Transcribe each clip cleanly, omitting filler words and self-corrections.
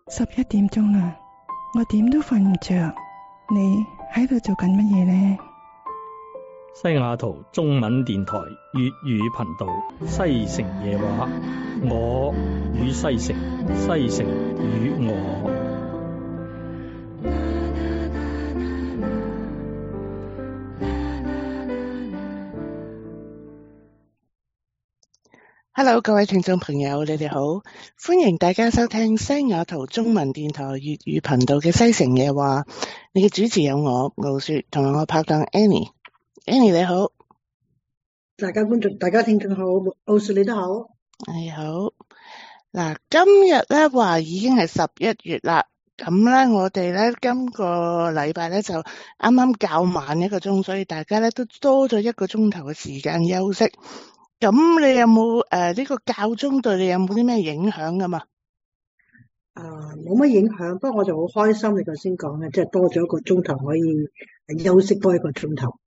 11點鐘啦，我點都瞓唔着。你喺度做緊乜嘢呢？ 西雅圖中文電台粵語頻道西城夜話，我與西城，西城與我。 Hello， 各位聽眾朋友，你哋好，歡迎大家收聽西雅圖中文電台粵語頻道嘅西城夜話。你嘅主持有我傲雪同埋我拍檔 Annie。Annie 你好， 大家觀眾、大家聽眾好，傲雪你都好。 你好。嗱，今日咧話已經係11月啦，咁咧我哋咧今個禮拜咧就啱啱較晚1個鐘，所以大家咧都多咗1個鐘頭嘅時間休息。咁你有冇呢個較鐘對你有冇啲咩影響㗎嘛？ 冇乜影響，不過我就好開心你頭先講嘅，即係多咗1個鐘頭可以休息多1個鐘頭。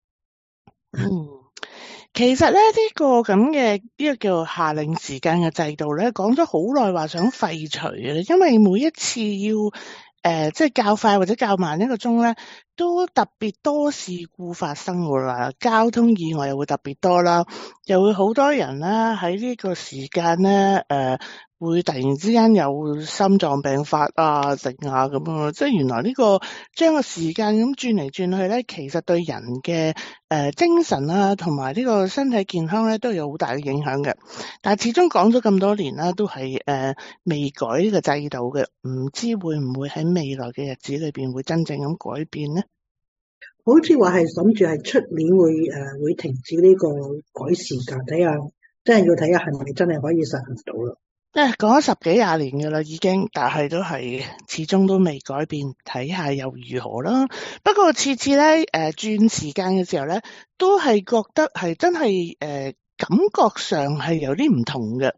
其實咧呢個咁嘅呢個叫夏令時間嘅制度咧，講咗好耐話想廢除嘅，因為每一次要即係較快或者較慢1個鐘咧，都特別多事故發生㗎啦，交通意外又會特別多啦，又會好多人咧喺呢個時間咧會突然之間有心臟病發啊、剩啊咁啊，即係原來呢個將個時間咁轉嚟轉去咧，其實對人嘅精神啊同埋呢個身體健康咧都有好大嘅影響嘅。但係始終講咗咁多年啦，都係未改呢個制度嘅，唔知會唔會喺未來嘅日子裏邊會真正咁改變呢？ 好似話係諗住係出年會停止呢個改時間，睇下真係要睇下係咪真係可以實行到啦。 講咗10幾20年㗎啦已經，但係都係始終都未改變，睇下又如何啦。不過次次咧轉時間嘅時候咧，都係覺得係真係感覺上係有啲唔同嘅。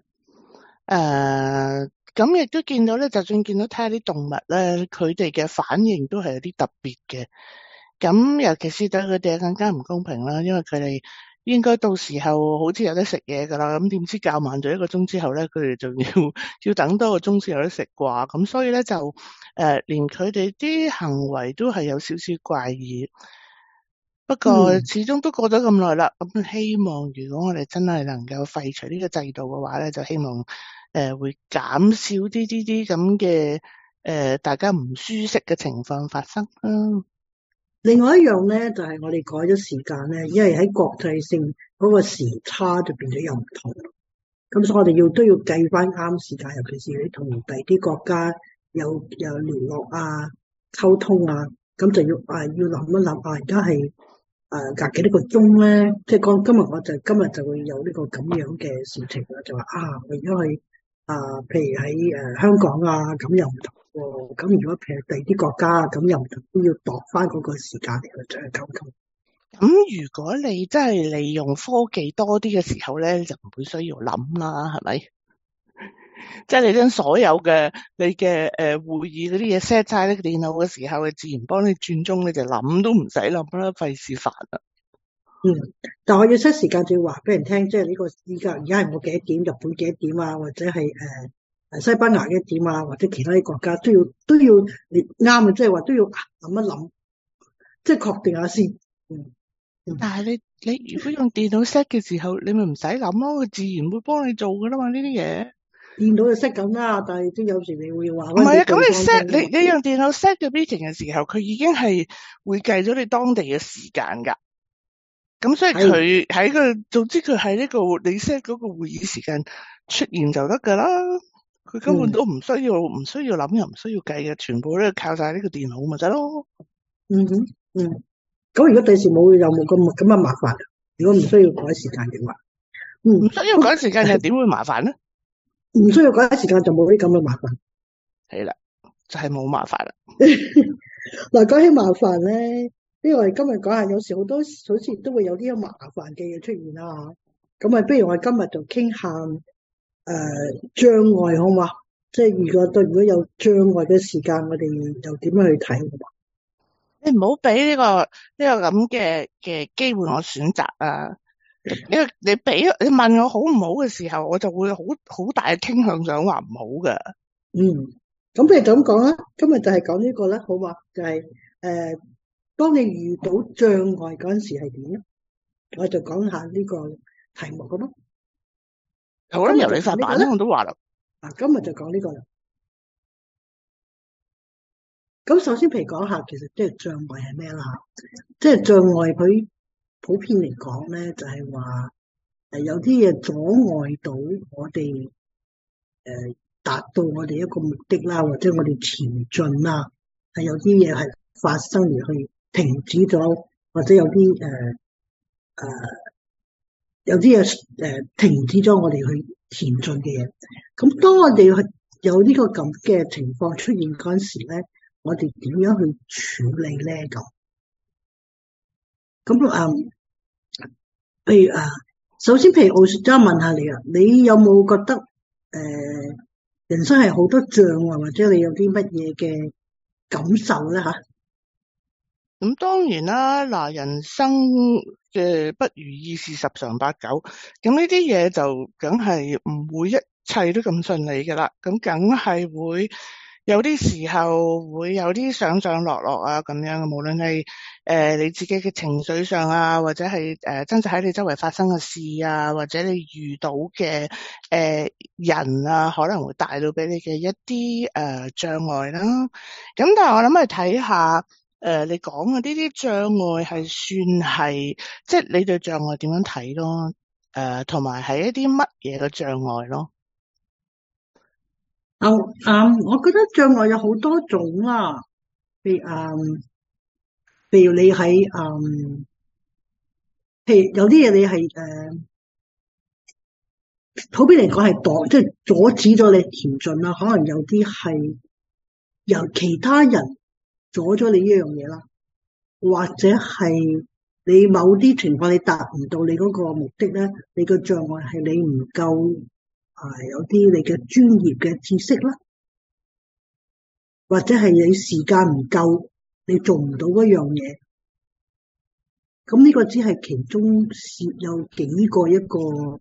咁亦都見到咧，就算見到睇下啲動物咧，佢哋嘅反應都係有啲特別嘅。咁尤其是對佢哋更加唔公平啦，因為佢哋應該到時候好似有得食嘢㗎啦，咁點知較慢咗1個鐘之後咧，佢哋仲要等多個鐘先有得食啩，咁所以咧就連佢哋啲行為都係有少少怪異。不過始終都過咗咁耐啦，咁希望如果我哋真係能夠廢除呢個制度嘅話咧，就希望會減少啲咁嘅大家唔舒適嘅情況發生。 另外一樣咧，就係我哋改咗時間咧，因為喺國際性嗰個時差就變咗又唔同，咁所以我哋都要計翻啱時間，尤其是你同第啲國家有聯絡啊、溝通啊，咁就要諗一諗而家係隔幾多個鐘咧？即係講今日就會有呢個咁樣嘅事情啦，就話我而家去譬如喺香港啊，咁又唔同。咁如果譬如第啲國家咁又唔同，都要度翻嗰個時間嚟去再溝通。 咁如果你真係利用科技多啲嘅時候咧，就唔會需要諗啦，係咪？即係你將所有嘅你嘅會議嗰啲嘢 set 晒喺電腦嘅時候，佢自然幫你轉鐘，你就諗都唔使諗啦，費事煩啦。 但我要 set 時間就要話俾人聽，即係呢個而家係我幾多點，日本幾多點啊，或者係西班牙嘅點啊，或者其他啲國家都要啱嘅，即係話都要諗一諗，即係確定下先。 但係你如果用電腦 set 嘅時候，你咪唔使諗咯，佢自然會幫你做噶啦嘛，呢啲嘢。 電腦就 set 緊啦，但係都有時你會話。 唔係啊，咁你用電腦 set 嘅 meeting 嘅時候，佢已經係會計咗你當地嘅時間㗎。咁所以佢喺總之佢喺呢個你 set 嗰個會議時間出現就得㗎啦。佢根本都唔需要諗又唔需要計嘅，全部都靠晒呢個電腦咪得咯。 咁如果第時有冇咁嘅麻煩？如果唔需要改時間嘅話， 唔需要改時間又點會麻煩呢？ 唔需要改時間就冇啲咁嘅麻煩。 係啦，就係冇麻煩啦。 嗱，講起麻煩咧，我哋今日講下，有時好多好似都會有啲麻煩嘅嘢出現啦。咁不如我哋今日就傾下障礙好嘛？即係如果有障礙嘅時間，我哋又點樣去睇好嘛？ 你唔好俾呢個咁嘅機會我選擇啊！你問我好唔好嘅時候，我就會好大嘅傾向想話唔好㗎。 咁譬如就咁講啦，今日就係講呢個啦，好嘛？就係當你遇到障礙嗰陣時係點咧？我就講下呢個題目咁咯。 好啦，由你發版啦，我都話啦。 今日就講呢個啦。咁首先譬如講下，其實即係障礙係咩啦吓？即係障礙佢普遍嚟講咧，就係話有啲嘢阻礙到我哋達到我哋一個目的啦，或者我哋前進啦，係有啲嘢係發生而去停止咗，或者有啲有啲嘢停止咗我哋去前進嘅嘢。咁當我哋去有呢個咁嘅情況出現嗰陣時咧，我哋點樣去處理咧？咁譬如首先譬如奧雪嘉問下你啊，你有冇覺得人生係好多障礙，或者你有啲乜嘢嘅感受咧吓？ 咁當然啦，嗱，人生嘅不如意事十常八九，咁呢啲嘢就梗係唔會一切都咁順利噶啦，咁梗係會有啲時候會有啲上上落落啊咁樣，無論係你自己嘅情緒上啊，或者係真實喺你周圍發生嘅事啊，或者你遇到嘅人啊，可能會帶到俾你嘅一啲障礙啦。咁但係我諗去睇下。你講嘅呢啲障礙係算係，即係你對障礙點樣睇咯？同埋係一啲乜嘢嘅障礙咯？ 我覺得障礙有好多種啦，譬如你喺譬如有啲嘢你係普遍嚟講係即係阻止咗你前進啦，可能有啲係由其他人阻咗你呢樣嘢啦，或者係你某啲情況你達唔到你嗰個目的咧，你個障礙係你唔夠有啲你嘅專業嘅知識啦，或者係你時間唔夠，你做唔到嗰樣嘢。咁呢個只係其中有幾個一個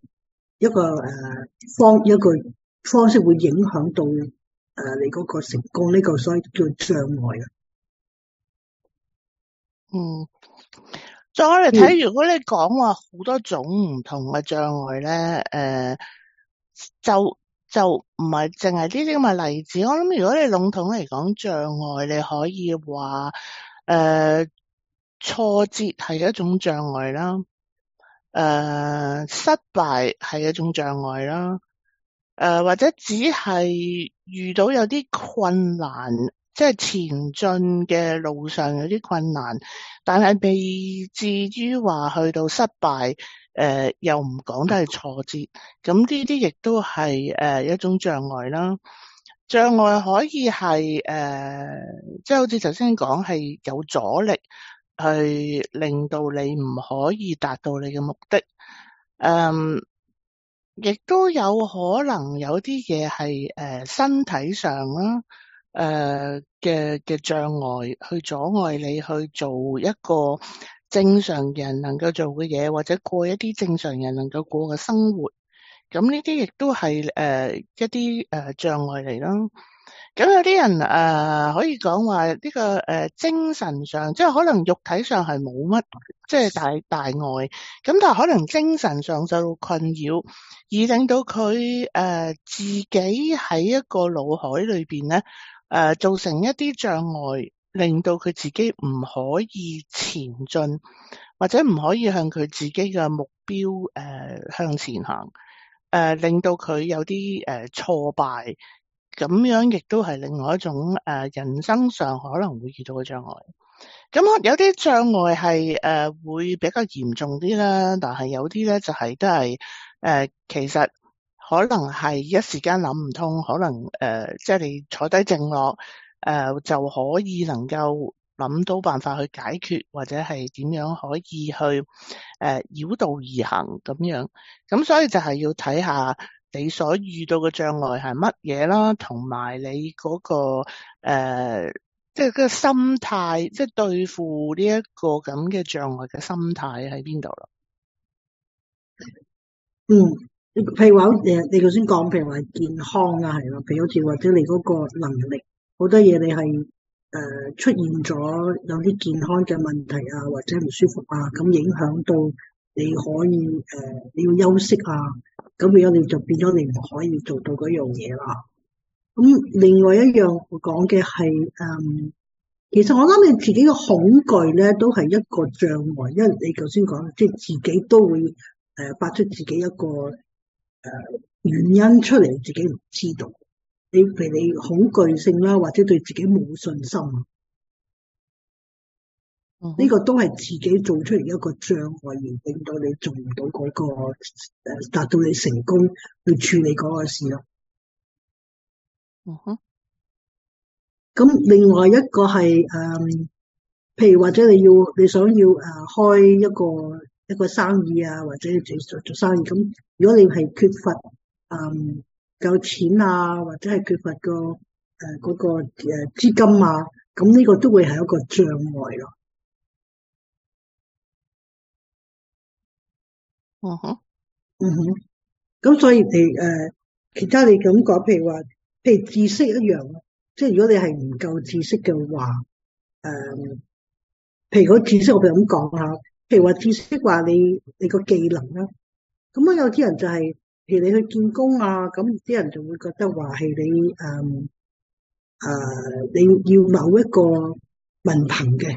方式會影響到你嗰個成功，呢個所以叫障礙啊。 再我嚟睇，如果你講話好多種唔同嘅障礙咧，就唔係淨係呢啲咁嘅例子。我諗如果你籠統嚟講障礙，你可以話挫折係一種障礙啦，失敗係一種障礙啦，或者只係遇到有啲困難，即係前進嘅路上有啲困難，但係未至於話去到失敗，又唔講得係挫折，咁呢啲亦都係一種障礙啦。障礙可以係即係好似頭先講係有阻力，去令到你唔可以達到你嘅目的。亦都有可能有啲嘢係身體上啦，嘅障礙去阻礙你去做一個正常人能夠做嘅嘢，或者過一啲正常人能夠過嘅生活。咁呢啲亦都係一啲障礙嚟咯。咁有啲人可以講話呢個精神上，即係可能肉體上係冇乜即係大礙，咁但係可能精神上受到困擾，而令到佢自己喺一個腦海裏邊咧造成一啲障礙，令到佢自己唔可以前進，或者唔可以向佢自己嘅目標向前行，令到佢有啲挫敗。咁樣亦都係另外一種人生上可能會遇到嘅障礙。咁有啲障礙係會比較嚴重啲啦，但係有啲咧就係都係其實可能係一時間諗唔通，可能即係你坐低靜落就可以能夠諗到辦法去解決，或者係點樣可以去繞道而行咁樣。咁所以就係要睇下你所遇到嘅障礙係乜嘢啦，同埋你嗰個即係個心態，即係對付呢一個咁嘅障礙嘅心態喺邊度啦？ 譬如話你頭先講，譬如話健康啊，係咯，譬如好似或者你嗰個能力，好多嘢你係出現咗有啲健康嘅問題啊，或者唔舒服啊，咁影響到你可以你要休息啊，咁如果你就變咗你唔可以做到嗰樣嘢啦。咁另外一樣我講嘅係其實我諗你自己嘅恐懼咧，都係一個障礙，因為你頭先講，即係自己都會發出自己一個原因出嚟，自己唔知道。你譬如你恐懼性啦，或者對自己冇信心啊，呢個都係自己做出嚟一個障礙，而令到你做唔到嗰個達到你成功去處理嗰個事咯。咁另外一個係譬如或者你想要開一個生意啊，或者做生意，咁如果你係缺乏夠錢啊，或者係缺乏嗰個資金啊，咁呢個都會係一個障礙咯。咁所以其他你咁講，譬如知識一樣，即係如果你係唔夠知識嘅話，譬如嗰知識我哋咁講下，譬如話知識話你個技能啦，咁啊有啲人就係譬如你去見工啊，咁啲人就會覺得話係你要某一個文憑嘅，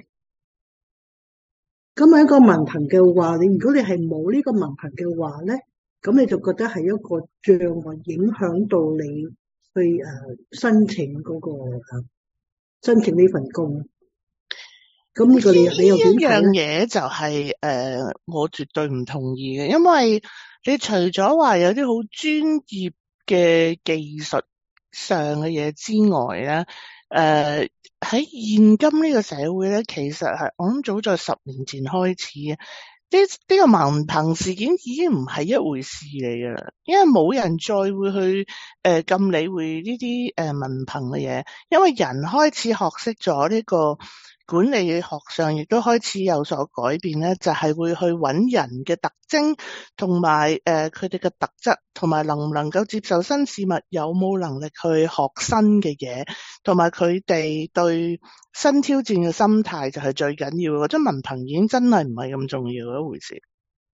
咁啊一個文憑嘅話，如果你係冇呢個文憑嘅話咧，咁你就覺得係一個障礙，影響到你去申請申請呢份工。咁呢個你又點睇咧？ 呢樣嘢就係我絕對唔同意嘅，因為你除咗話有啲好專業嘅技術上嘅嘢之外咧，喺現今呢個社會咧，其實係我諗早在10年前開始啊，呢個文憑事件已經唔係一回事嚟噶啦，因為冇人再會去咁理會呢啲文憑嘅嘢，因為人開始學識咗呢個管理學上亦都開始有所改變咧，就係會去揾人嘅特徵同埋佢哋嘅特質，同埋能唔能夠接受新事物，有冇能力去學新嘅嘢，同埋佢哋對新挑戰嘅心態就係最緊要嘅。我覺得文憑已經真係唔係咁重要嘅一回事。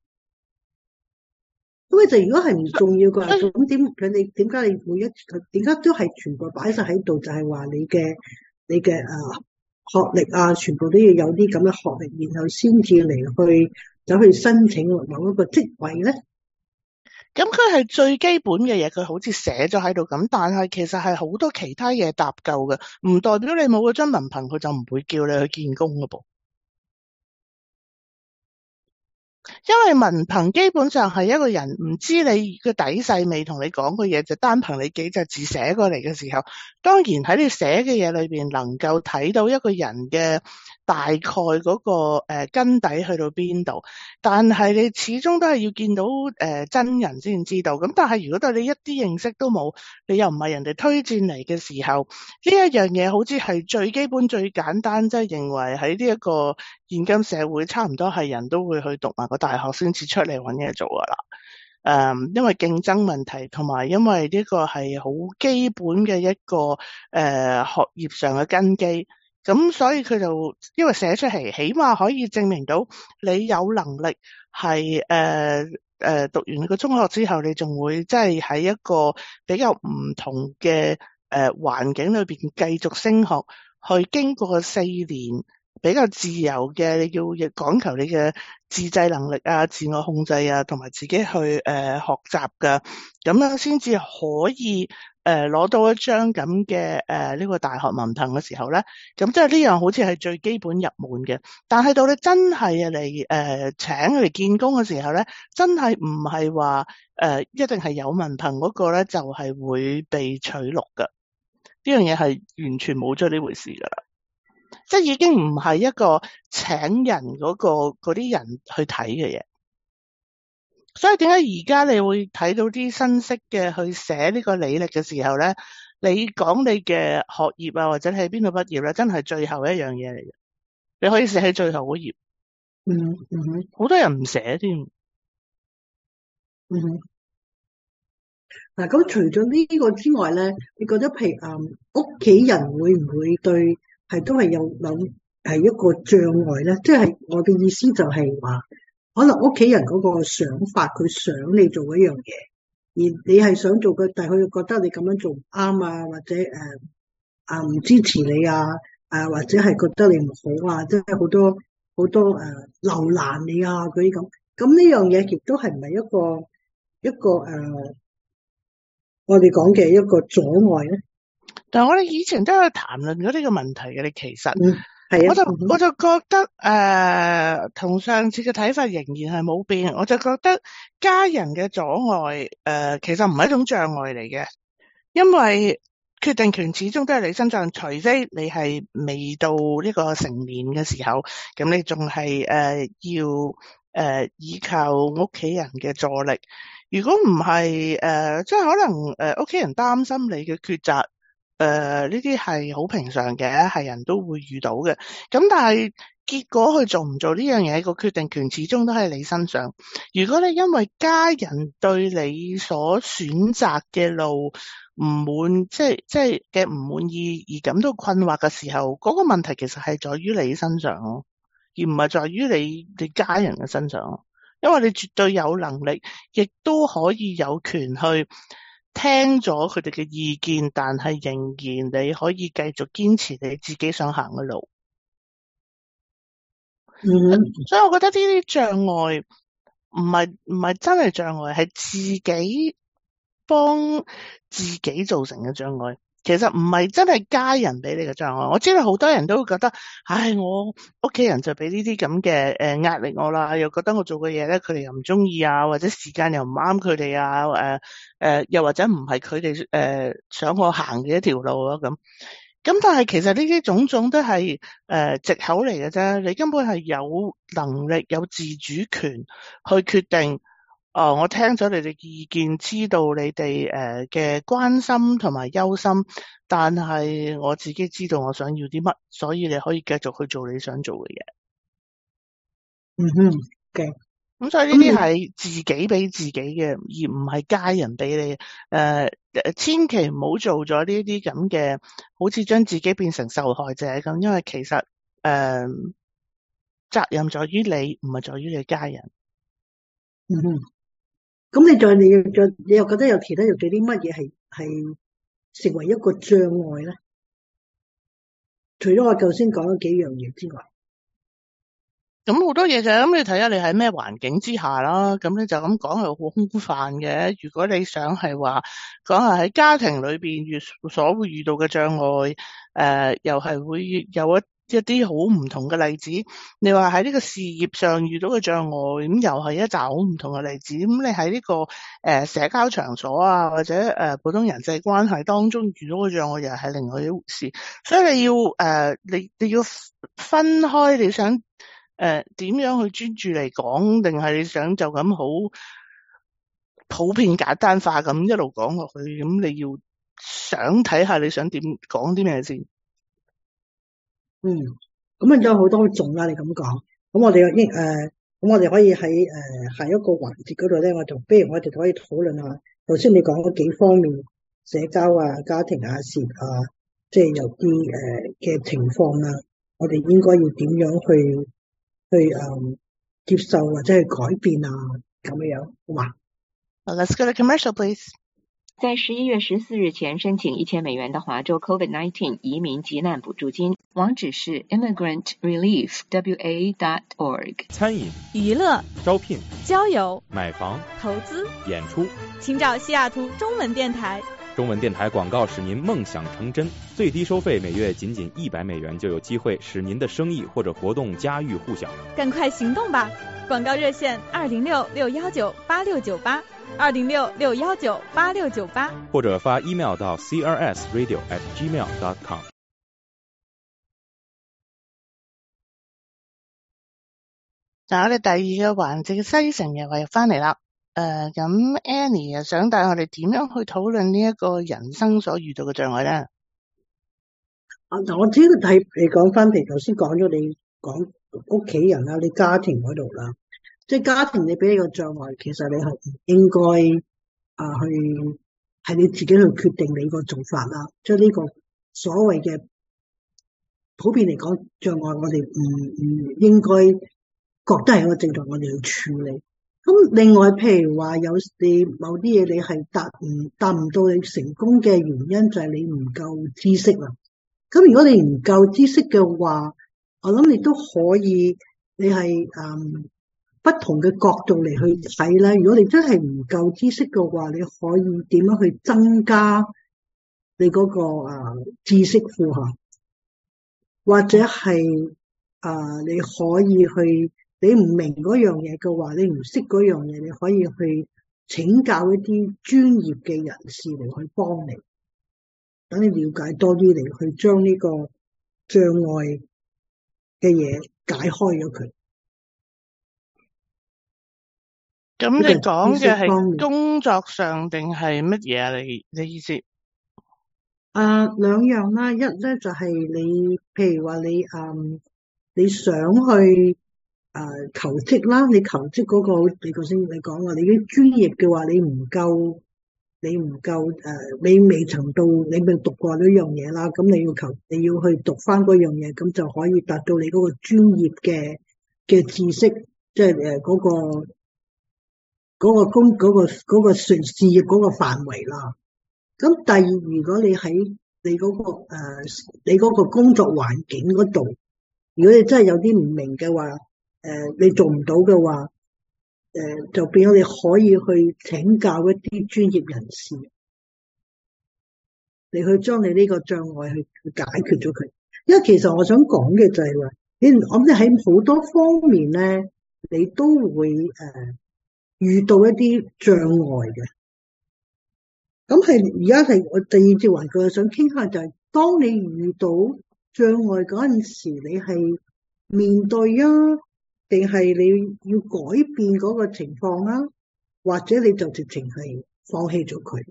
咁就如果係唔重要嘅話，咁點解你每一點解都係全部擺晒喺度？就係話你嘅學歷啊，全部都要有啲咁嘅學歷，然後先至嚟去走去申請某一個職位咧。 咁佢係最基本嘅嘢，佢好似寫咗喺度咁，但係其實係好多其他嘢搭救嘅，唔代表你冇嗰張文憑，佢就唔會叫你去見工㗎噃。因為文憑基本上係一個人唔知你個底細，未同你講嘅嘢，就單憑你幾隻字寫過嚟嘅時候，當然喺你寫嘅嘢裏邊能夠睇到一個人嘅大概嗰個根底去到邊度，但係你始終都係要見到真人先知道。咁但係如果對你一啲認識都冇，你又唔係人哋推薦嚟嘅時候，呢一樣嘢好似係最基本最簡單，即係認為喺呢一個現今社會差唔多係人都會去讀埋個大學先至出嚟揾嘢做噶啦。因為競爭問題，同埋因為呢個係好基本嘅一個學業上嘅根基，咁所以佢就因為寫出嚟，起碼可以證明到你有能力係讀完個中學之後，你仲會即係喺一個比較唔同嘅環境裏邊繼續升學，去經過4年比較自由嘅，你要講求你嘅自制能力啊、自我控制啊，同埋自己去學習噶，咁樣先至可以攞到一張咁嘅呢個大學文憑嘅時候咧，咁即係呢樣好似係最基本入門嘅。但係到你真係嚟請嚟見工嘅時候咧，真係唔係話一定係有文憑嗰個咧就係會被取錄噶，呢樣嘢係完全冇咗呢回事噶啦。即係已經唔係一個請人嗰啲人去睇嘅嘢，所以點解而家你會睇到啲新式嘅去寫呢個履歷嘅時候咧，你講你嘅學業啊，或者你喺邊度畢業咧，真係最後一樣嘢嚟嘅，你可以寫喺最後嗰頁。好多人唔寫添。 嗱，咁除咗呢個之外咧，你覺得譬如屋企人會唔會對都係有係一個障礙咧？即係我嘅意思就係話，可能屋企人嗰個想法，佢想你做一樣嘢，而你係想做嘅，但係佢又覺得你咁樣做唔啱啊，或者唔支持你啊，或者係覺得你唔好啊，即係好多留難你啊嗰啲咁。咁呢樣嘢亦都係唔係一個我哋講嘅一個阻礙咧？ 但係我哋以前都有談論過呢個問題嘅，你其實， 係啊， 我就覺得同上次嘅睇法仍然係冇變，我就覺得家人嘅阻礙其實唔係一種障礙嚟嘅，因為決定權始終都係你身上，除非你係未到呢個成年嘅時候，咁你仲係要依靠屋企人嘅助力。如果唔係即係可能屋企人擔心你嘅抉擇，呢啲係好平常嘅，係人都會遇到嘅。咁但係結果佢做唔做呢樣嘢，個決定權始終都喺你身上。如果你因為家人對你所選擇嘅路唔滿，即係嘅唔滿意而感到困惑嘅時候，嗰個問題其實係在於你身上咯，而唔係在於你家人嘅身上。因為你絕對有能力，亦都可以有權去聽咗佢哋嘅意見，但係仍然你可以繼續堅持你自己想行嘅路。所以我覺得呢啲障礙唔係真係障礙，係自己幫自己造成嘅障礙。其實唔係真係家人俾你嘅障礙。我知道好多人都會覺得，唉，我屋企人就俾呢啲咁嘅壓力我啦，又覺得我做嘅嘢咧，佢哋又唔中意啊，或者時間又唔啱佢哋啊，又或者唔係佢哋想我行嘅一條路咯咁。咁但係其實呢啲種種都係藉口嚟嘅啫，你根本係有能力有自主權去決定。我聽咗你哋嘅意見，知道你哋嘅關心同埋憂心，但係我自己知道我想要啲乜，所以你可以繼續去做你想做嘅嘢。 嘅。 咁所以呢啲係自己俾自己嘅，而唔係家人俾你。千祈唔好做咗呢啲咁嘅，好似將自己變成受害者咁，因為其實責任在於你，唔係在於你家人。 咁你又覺得有其他又對啲乜嘢係成為一個障礙咧？除咗我頭先講咗幾樣嘢之外， 咁好多嘢就咁，你睇下你喺咩環境之下啦。咁你就咁講係好空泛嘅。如果你想係話講係喺家庭裏邊所會遇到嘅障礙，又係會有一啲好唔同嘅例子。你話喺呢個事業上遇到嘅障礙，咁又係一紮好唔同嘅例子。咁你喺呢個社交場所啊，或者普通人際關係當中遇到嘅障礙，又係另外一回事。所以你要你要分開，你想點樣去專注嚟講，定係你想就咁好普遍簡單化咁一路講落去？咁你要想睇下你想點講啲咩先。 咁有好多種啦，你咁講。咁我哋咁我哋可以喺下一個環節嗰度咧，不如我哋可以討論下頭先你講嗰幾方面，社交啊、家庭啊、事業啊，即係有啲嘅情況啦，我哋應該要點樣去接受或者去改變啊，咁樣好嘛 ？Let's go to commercial, please. 在11月14日前申請$1000的華州 COVID-19 移民急難補助金，網址是 immigrant-relief.wa.org。 餐飲、 娛樂、 招聘、 交友、 買房、 投資、 演出， 請找西雅圖中文電台。 中文電台廣告使您夢想成真，最低收費每月僅$100，就有機會使您的生意或者活動家喻戶曉。 趕快行動吧！廣告熱線206-619-8698，206-619-8698， 或者發 email 到 crsradio@gmail.com。 嗱，我哋第二個環節嘅西城又又翻嚟啦。咁 Annie 又想帶我哋點樣去討論呢一個人生所遇到嘅障礙咧？ 我只要睇你講翻，譬如頭先講咗你講屋企人啦，你家庭嗰度啦，即係家庭你俾你個障礙，其實你係唔應該去係你自己去決定你個做法啦。即係呢個所謂嘅普遍嚟講障礙，我哋唔應該覺得係一個症狀，我哋要處理。咁另外，譬如話有你某啲嘢你係達唔到你成功嘅原因，就係你唔夠知識啦。咁如果你唔夠知識嘅話，我諗你都可以，你係不同嘅角度嚟去睇啦。如果你真係唔夠知識嘅話，你可以點樣去增加你嗰個知識庫吓，或者係你可以去。你唔明嗰樣嘢嘅話，你唔識嗰樣嘢，你可以去請教一啲專業嘅人士嚟去幫你，等你了解多啲嚟去將呢個障礙嘅嘢解開咗佢。 咁你講嘅係工作上定係乜嘢啊？你意思？ 兩樣啦，一咧就係你，譬如話你想去。求職啦，你求職嗰個，你頭先你講話，你啲專業嘅話，你唔夠，你未曾到，你未讀過呢樣嘢啦，咁你要去讀翻嗰樣嘢，咁就可以達到你嗰個專業嘅知識，即係嗰個事業嗰個範圍啦。咁第二，如果你喺你嗰個工作環境嗰度，如果你真係有啲唔明嘅話，你做唔到嘅話，就變咗你可以去請教一啲專業人士，你去將你呢個障礙去解決咗佢。因為其實我想講嘅就係話，我諗你喺好多方面咧，你都會遇到一啲障礙嘅。咁係而家係我第二節環節想傾下就係，當你遇到障礙嗰陣時，你係面對定係你要改變嗰個情況啊？或者你就直情係放棄咗佢？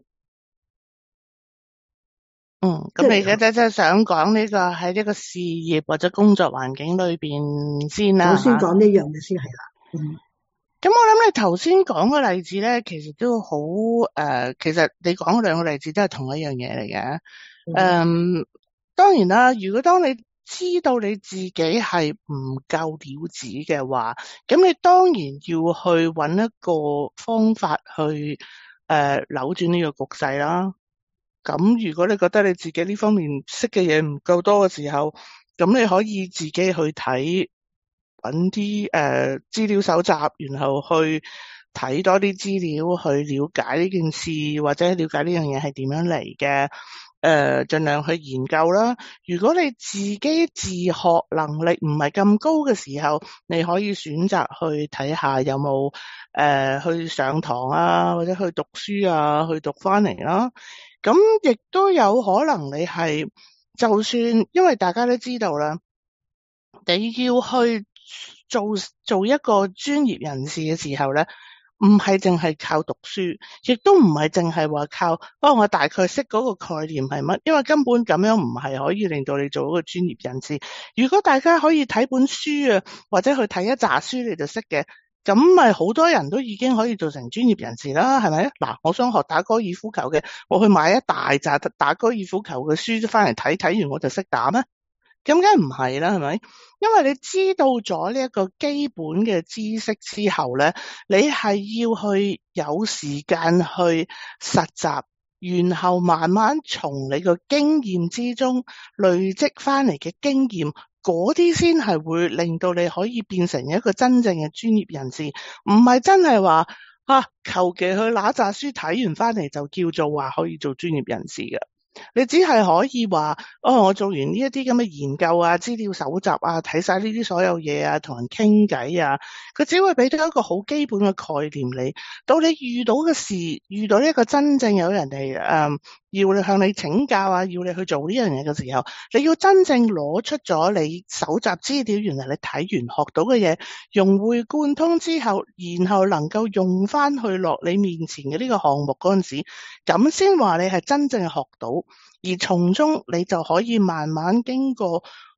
咁你而家真係想講呢個喺呢個事業或者工作環境裏邊先啦。 我先講呢樣嘢先係啦。 咁我諗你頭先講個例子咧，其實都好其實你講嗰兩個例子都係同一樣嘢嚟嘅。當然啦，如果當你知道你自己係唔夠了解嘅話，咁你當然要去揾一個方法去扭轉呢個局勢啦。咁如果你覺得你自己呢方面識嘅嘢唔夠多嘅時候，咁你可以自己去睇，揾啲資料搜集，然後去睇多啲資料，去了解呢件事或者了解呢樣嘢係點樣嚟嘅。盡量去研究啦。如果你自己自學能力唔係咁高嘅時候，你可以選擇去睇下有冇去上堂啊，或者去讀書啊，去讀翻嚟啦。咁亦都有可能你係，就算因為大家都知道啦，你要去做一個專業人士嘅時候咧，唔係淨係靠讀書，亦都唔係淨係話靠我大概識嗰個概念係乜，因為根本咁樣唔係可以令到你做一個專業人士。如果大家可以睇本書啊，或者去睇一紮書你就識嘅，咁咪好多人都已經可以做成專業人士啦，係咪？嗱，我想學打高爾夫球嘅，我去買一大扎打高爾夫球嘅書翻嚟睇，睇完我就識打咩？咁梗係唔係啦，係咪？因為你知道咗呢一個基本嘅知識之後咧，你係要去有時間去實習，然後慢慢從你個經驗之中累積翻嚟嘅經驗，嗰啲先係會令到你可以變成一個真正嘅專業人士，唔係真係話求其去拿紮書睇完翻嚟就叫做話可以做專業人士嘅。你只係可以話我做完呢一啲咁嘅研究啊、資料搜集啊、睇晒呢啲所有嘢啊、同人傾偈啊，佢只會俾到一個好基本嘅概念你。到你遇到嘅事，遇到一個真正有人哋要你向你請教啊，要你去做呢樣嘢嘅時候，你要真正攞出咗你搜集資料，原來你睇完學到嘅嘢，融會貫通之後，然後能夠用翻去落你面前嘅呢個項目嗰陣時，咁先話你係真正學到，而從中你就可以慢慢經過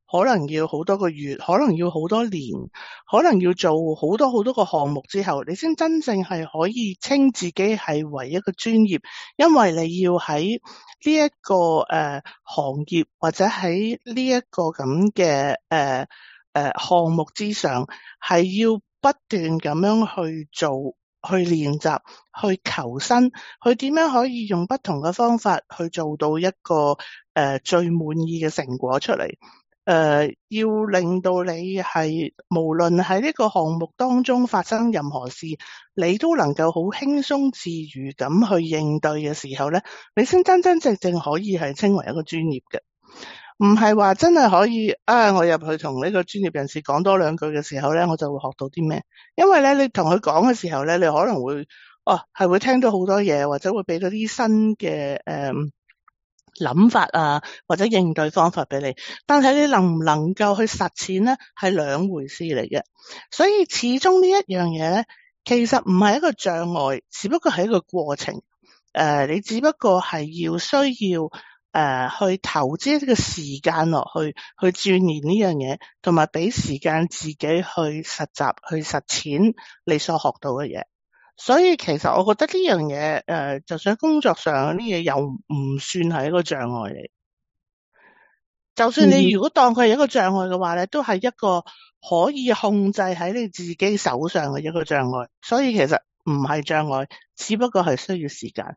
可能要好多個月，可能要好多年，可能要做好多個項目之後，你先真正係可以稱自己係為一個專業，因為你要喺呢一個行業或者喺呢一個咁嘅項目之上，係要不斷咁樣去做、去練習、去求新、去點樣可以用不同嘅方法去做到一個最滿意嘅成果出嚟。要令到你係無論喺呢個項目當中發生任何事，你都能夠好輕鬆自如咁去應對嘅時候咧，你先真正可以係稱為一個專業嘅。唔係話真係可以我入去同呢個專業人士講多兩句嘅時候咧，我就會學到啲咩？因為咧，你同佢講嘅時候咧，你可能會係會聽到好多嘢，或者會俾到啲新嘅諗法啊，或者應對方法俾你，但係你能唔能夠去實踐咧，係兩回事嚟嘅。所以始終呢一樣嘢咧，其實唔係一個障礙，只不過係一個過程。你只不過係需要去投資一個時間落去鑽研呢樣嘢，同埋俾時間自己去實習、去實踐你所學到嘅嘢。所以其實我覺得呢樣嘢就算工作上啲嘢又唔算係一個障礙嚟。就算你如果當佢係一個障礙嘅話咧，都係一個可以控制喺你自己手上嘅一個障礙。所以其實唔係障礙，只不過係需要時間。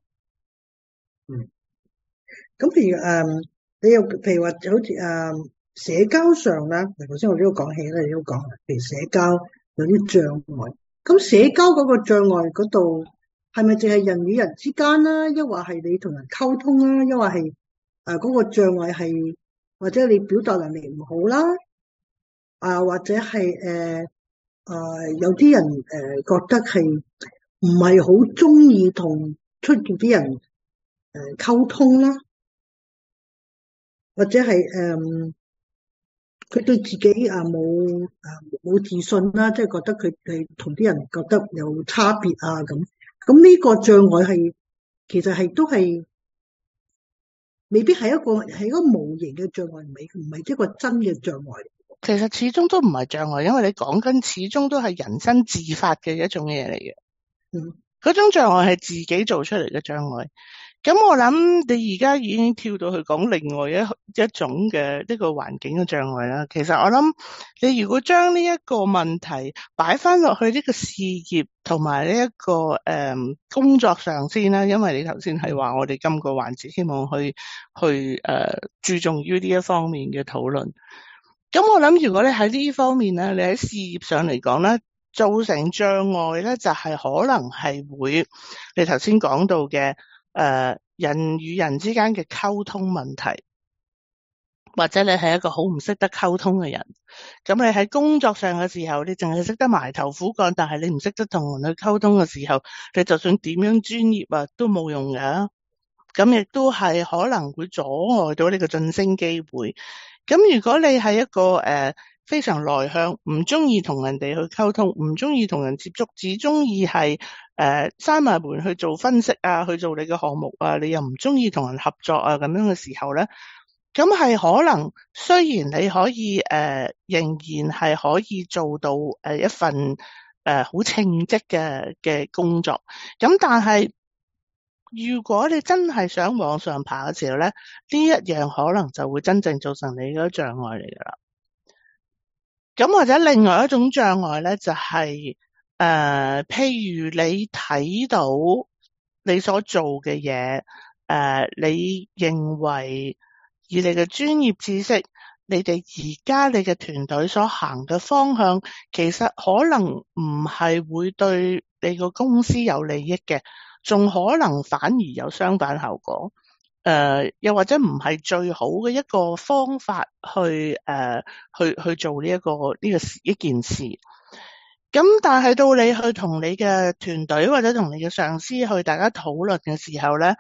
咁譬如你又譬如話好似社交上啦，頭先我都講起啦，你都講，譬如社交有啲障礙。咁社交嗰個障礙嗰度係咪淨係人與人之間啦？抑或係你同人溝通啦？抑或係嗰個障礙係或者你表達能力唔好啦？或者係有啲人覺得係唔係好中意同出邊啲人溝通啦？或者係佢對自己冇自信啦，即係覺得佢係同啲人覺得有差別啊咁。咁呢個障礙係其實係都係未必係一個無形嘅障礙，唔係一個真嘅障礙。 其實始終都唔係障礙，因為你講緊始終都係人生自發嘅一種嘢嚟嘅。嗰種障礙係自己做出嚟嘅障礙。咁我諗你而家已經跳到去講另外一種嘅呢個環境嘅障礙啦。其實我諗你如果將呢一個問題擺翻落去呢個事業同埋呢一個工作上先啦，因為你頭先係話我哋今個環節希望去注重於呢一方面嘅討論。咁我諗如果你喺呢方面咧，你喺事業上嚟講咧，造成障礙咧就係可能係會你頭先講到嘅人與人之間嘅溝通問題，或者你係一個好唔識得溝通嘅人，咁你喺工作上嘅時候，你淨係識得埋頭苦幹，但係你唔識得同人去溝通嘅時候，你就算點樣專業都冇用㗎。咁亦都係可能會阻礙到你個晉升機會。咁如果你係一個非常內向，唔中意同人哋去溝通，唔中意同人接觸，只中意係閂埋門去做分析啊，去做你嘅項目啊，你又唔中意同人合作啊，咁樣嘅時候咧，咁係可能雖然你可以仍然係可以做到一份好稱職嘅工作，咁但係如果你真係想往上爬嘅時候咧，呢一樣可能就會真正造成你嗰個障礙嚟噶啦。咁或者另外一種障礙咧，就係譬如你睇到你所做嘅嘢，你認為以你嘅專業知識，你哋而家你嘅團隊所行嘅方向，其實可能唔係會對你個公司有利益嘅，仲可能反而有相反效果。又或者唔係最好嘅一個方法去做呢一件事。咁但係到你去同你嘅團隊或者同你嘅上司去大家討論嘅時候咧，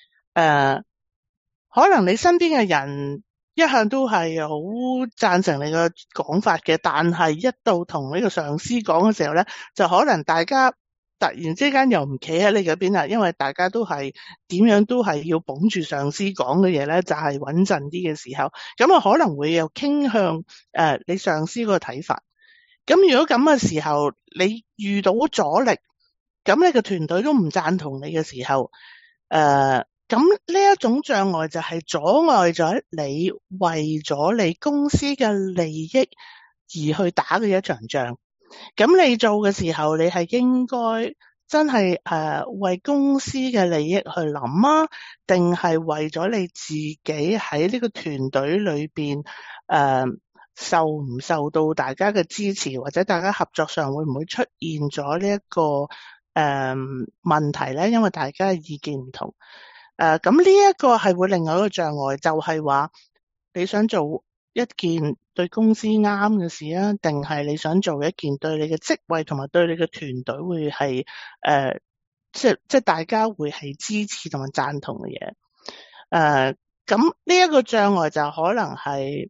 可能你身邊嘅人一向都係好贊成你嘅講法嘅，但係一到同呢個上司講嘅時候咧，就可能大家突然之間又唔企喺你嗰邊啦，因為大家都係點樣都係要捧住上司講嘅嘢咧，就係穩陣啲嘅時候，咁啊可能會有傾向你上司個睇法。咁如果咁嘅時候，你遇到阻力，咁你個團隊都唔贊同你嘅時候，咁呢一種障礙就係阻礙咗你為咗你公司嘅利益而去打嘅一場仗。咁你做嘅時候，你係應該真係為公司嘅利益去諗啊，定係為咗你自己喺呢個團隊裏邊受唔受到大家嘅支持，或者大家合作上會唔會出現咗呢一個問題咧？因為大家嘅意見唔同。咁呢一個係會另外一個障礙，就係話你想做一件對公司啱嘅事啊，定係你想做一件對你嘅職位同埋對你嘅團隊會係即係大家會係支持同埋贊同嘅嘢。咁呢一個障礙就可能係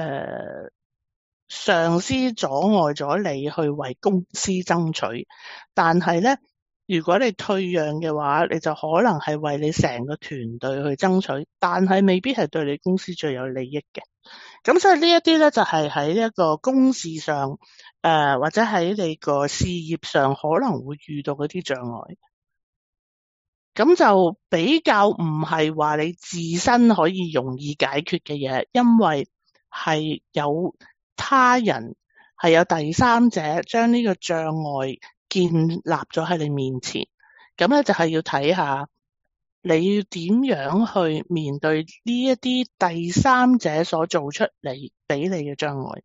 上司阻礙咗你去為公司爭取，但係咧，如果你退讓嘅話，你就可能係為你成個團隊去爭取，但係未必係對你公司最有利益嘅。咁所以呢一啲咧就係喺呢一個公事上或者喺你個事業上可能會遇到嗰啲障礙。咁就比較唔係話你自身可以容易解決嘅嘢，因為係有他人，係有第三者將呢個障礙建立咗喺你面前。咁咧就係要睇下你要點樣去面對呢一啲第三者所做出嚟俾你嘅障礙。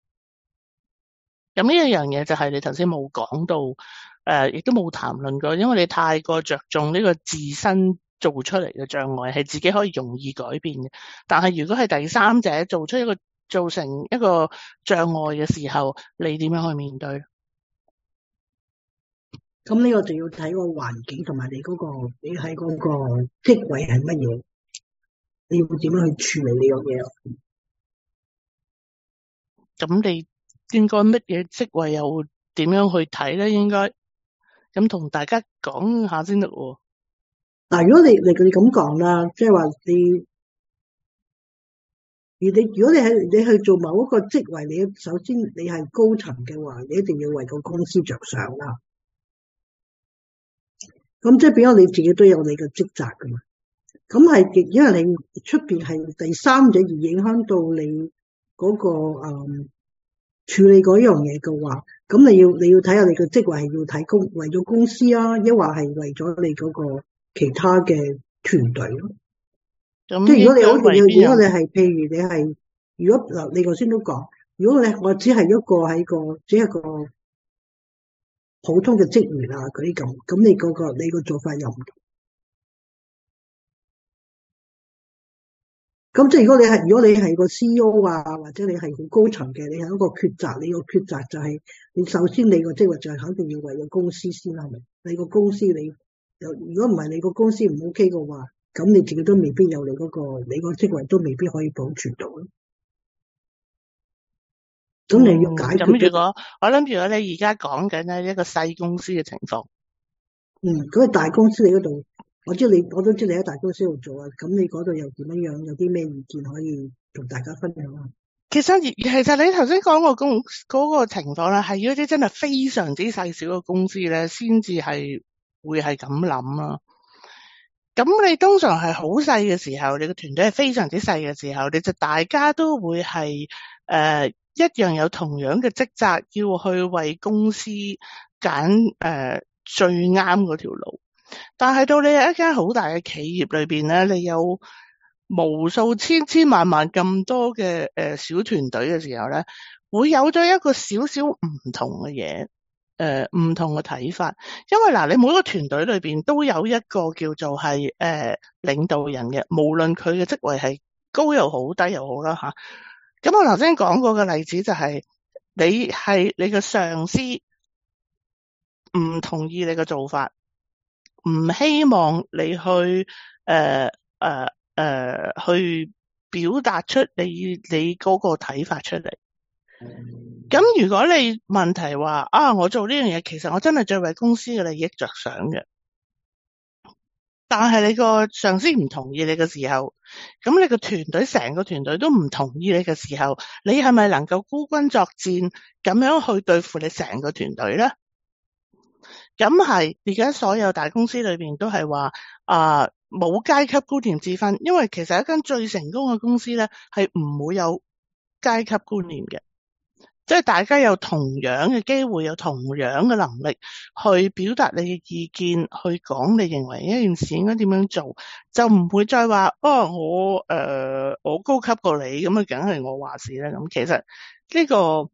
咁呢一樣嘢就係你頭先冇講到，亦都冇談論過，因為你太過着重呢個自身做出嚟嘅障礙係自己可以容易改變嘅。但係如果係第三者造成一個障礙嘅時候，你點樣去面對？ 咁呢個就要睇個環境同埋你喺嗰個職位係乜嘢，你要點樣去處理呢樣嘢？ 咁你應該乜嘢職位又點樣去睇咧？應該咁同大家講下先得喎。 嗱，如果你咁講啦，即係話如果你去做某一個職位，你首先你係高層嘅話，你一定要為個公司着想啦。咁即係變咗你自己都有你嘅職責噶嘛。咁係因為你出邊係第三者而影響到你嗰個處理嗰樣嘢嘅話，咁你要睇下你嘅職位係要睇為咗公司啊，抑或係為咗你嗰個其他嘅團隊咯。即係如果你係譬如你係，如果嗱你頭先都講，如果我只係一個普通嘅職員啊嗰啲咁你個做法又唔同。咁即係如果你係個 CEO 啊，或者你係好高層嘅，你係一個抉擇，你個抉擇就係你首先你個職位就係肯定要為個公司先係咪？你個公司如果唔係你個公司唔 OK 嘅話，咁你自己都未必有你個職位都未必可以保存到咯。咁你要解決。 咁我諗如果你而家講緊咧一個細公司嘅情況， 嗰個大公司你嗰度，我都知你喺大公司度做啊。咁你嗰度又點樣？有啲咩意見可以同大家分享啊？ 其實你頭先講嗰個情況咧，係要啲真係非常之細小嘅公司咧，先至係會係咁諗啊。咁你通常係好細嘅時候，你個團隊係非常之細嘅時候，你就大家都會係一樣有同樣嘅職責，要去為公司揀最啱嗰條路。但係到你係一間好大嘅企業裏邊咧，你有無數千萬咁多嘅小團隊嘅時候咧，會有咗一個少少唔同嘅嘢。唔同嘅睇法，因為嗱，你每個團隊裏邊都有一個叫做係領導人嘅，無論佢嘅職位係高又好低又好啦吓。咁我頭先講過嘅例子就係你嘅上司唔同意你嘅做法，唔希望你去去表達出你嗰個睇法出嚟。 咁如果你問題話我做呢樣嘢，其實我真係最為公司嘅利益着想嘅，但係你個上司唔同意你嘅時候，咁你個團隊成個團隊都唔同意你嘅時候，你係咪能夠孤軍作戰咁樣去對付你成個團隊呢？咁係而家所有大公司裏邊都係話冇階級觀念之分，因為其實一間最成功嘅公司咧係唔會有階級觀念嘅，即係大家有同樣嘅機會，有同樣嘅能力去表達你嘅意見，去講你認為一件事應該點樣做，就唔會再話我高級過你，咁梗係我話事咧。咁其實呢個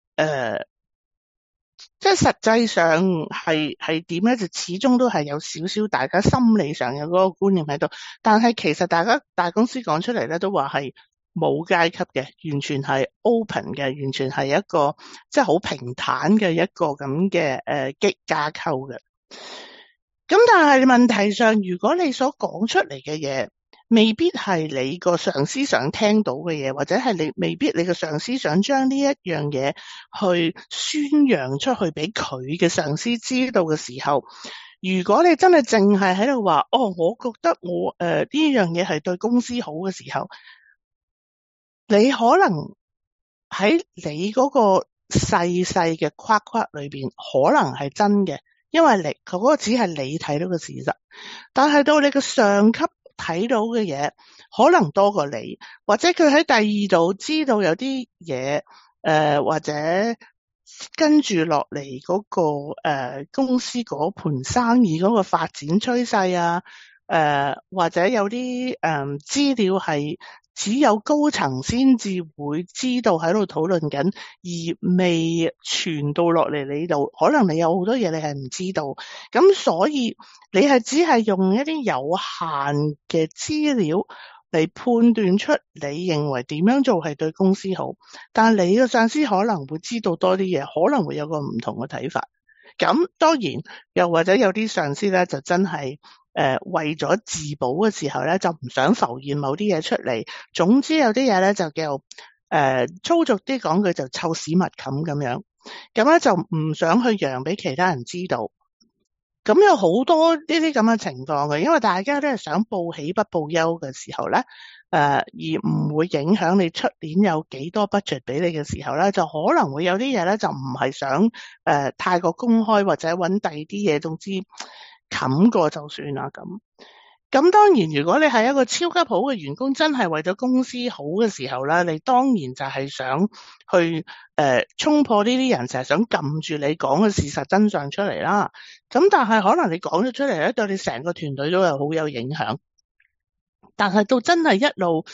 即係實際上係點咧，就始終都係有少少大家心理上有嗰個觀念喺度，但係其實大公司講出嚟咧都話係冇階級嘅，完全係 open 嘅，完全係一個即係好平坦嘅一個咁嘅架構嘅。咁但係問題上，如果你所講出嚟嘅嘢未必係你個上司想聽到嘅嘢，或者係未必你個上司想將呢一樣嘢去宣揚出去俾佢嘅上司知道嘅時候，如果你真係淨係喺度話我覺得我呢樣嘢係對公司好嘅時候，你可能喺你嗰個細細嘅框框裏邊可能係真嘅，因為佢嗰個只係你睇到嘅事實，但係到你嘅上級睇到嘅嘢可能多過你，或者佢喺第二度知道有啲嘢或者跟住落嚟嗰個公司嗰盤生意嗰個發展趨勢啊，或者有啲資料係只有高層先至會知道喺度討論緊，而未傳到落嚟你度，可能你有好多嘢你係唔知道，咁所以你係只係用一啲有限嘅資料嚟判斷出你認為點樣做係對公司好，但係你嘅上司可能會知道多啲嘢，可能會有個唔同嘅睇法。咁當然又或者有啲上司咧就真係為咗自保嘅時候咧，就唔想浮現某啲嘢出嚟。總之有啲嘢咧就叫粗俗啲講句就臭屎密冚咁樣，咁咧就唔想去揚俾其他人知道。咁有好多呢啲咁嘅情況嘅，因為大家都係想報喜不報憂嘅時候咧，而唔會影響你出年有幾多 budget 俾你嘅時候咧，就可能會有啲嘢咧就唔係想太過公開，或者揾第二啲嘢，總之冚過就算啦咁。咁當然如果你係一個超級好嘅員工，真係為咗公司好嘅時候咧，你當然就係想去衝破呢啲人成日想撳住你講嘅事實真相出嚟啦。咁但係可能你講咗出嚟咧，對你成個團隊都係好有影響。但係到真係一路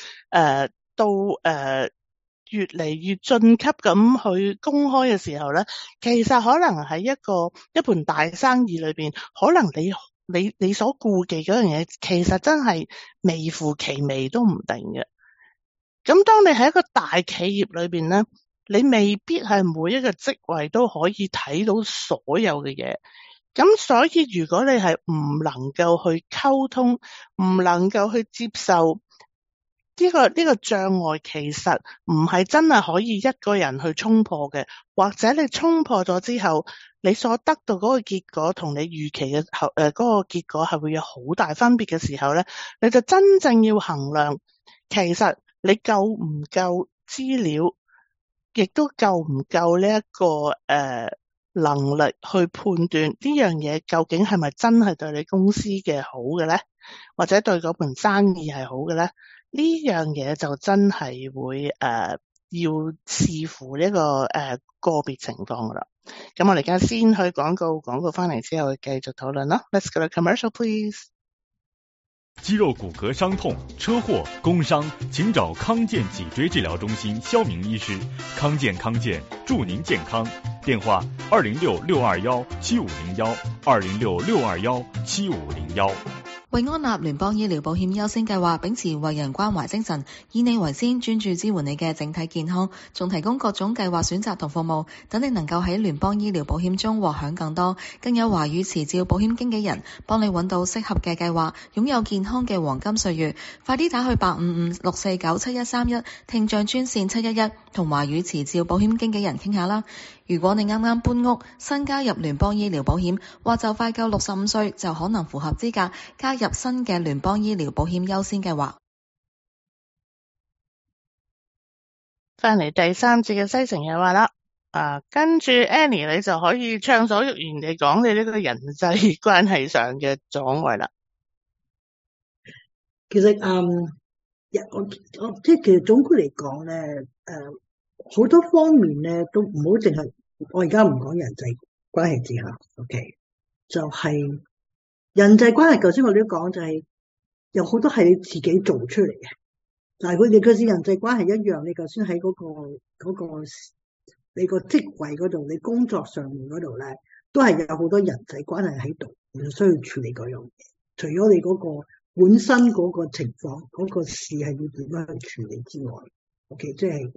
越嚟越晉級咁去公開嘅時候咧，其實可能喺一盤大生意裏邊，可能你所顧忌嗰樣嘢，其實真係微乎其微都唔定嘅。咁當你喺一個大企業裏邊咧，你未必係每一個職位都可以睇到所有嘅嘢。咁所以如果你係唔能夠去溝通，唔能夠去接受呢個障礙，其實唔係真係可以一個人去衝破嘅，或者你衝破咗之後，你所得到嗰個結果同你預期嘅嗰個結果係會有好大分別嘅時候咧，你就真正要衡量，其實你夠唔夠資料，亦都夠唔夠呢一個能力去判斷呢樣嘢究竟係咪真係對你公司嘅好嘅咧，或者對嗰盤生意係好嘅咧？呢樣嘢就真係會要視乎呢個個別情況噶啦。咁我哋而家先去廣告翻嚟之後繼續討論啦。Let's go to commercial, please. 肌肉骨骼傷痛、車禍、工傷，請找康健脊椎治療中心肖明醫師。康健祝您健康。電話206-621-7501 206-621-7501。 為安立聯邦醫療保險優先計劃，秉持為人關懷精神，以你為先，專注支援你嘅整體健康，仲提供各種計劃選擇同服務，等你能夠喺聯邦醫療保險中獲享更多。更有華語持照保險經紀人幫你揾到適合嘅計劃，擁有健康嘅黃金歲月。快啲打去855-649-7131聽障專線711，同華語持照保險經紀人傾下啦。如果你啱啱搬屋，新加入聯邦醫療保險，或就快夠65歲，就可能符合資格加入新嘅聯邦醫療保險優先計劃。 翻嚟第三節嘅西城又話啦，跟住 Annie 你就可以暢所欲言地講你呢個人際關係上嘅阻礙啦。 其實我即係其實總括嚟講咧，好多方面咧都唔好淨係，我而家唔講人際關係之下 ，OK， 就係人際關係。頭先我哋都講就係有好多係你自己做出嚟嘅，但係佢哋嗰啲人際關係一樣。你頭先喺嗰個你個職位嗰度，你工作上面嗰度咧，都係有好多人際關係喺度，唔需要處理嗰樣嘢。除咗你嗰個本身嗰個情況，嗰個事係要點樣去處理之外 ，OK， 即係